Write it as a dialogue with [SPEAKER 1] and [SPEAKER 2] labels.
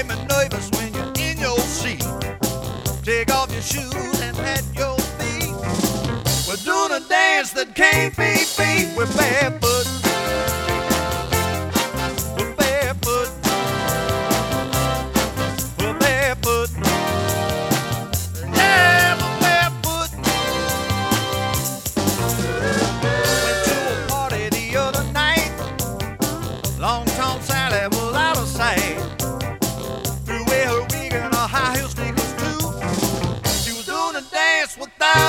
[SPEAKER 1] make me nervous when you're in your seat. Take off your shoes and pat your feet. We're doing a dance that can't be beat. We're barefoot. We're barefoot. We're barefoot. Yeah, we're barefoot. Went to a party the other night. Long Tom Sally was out of sight. Threw away her wig and her high heel sneakers too. She was doing a dance without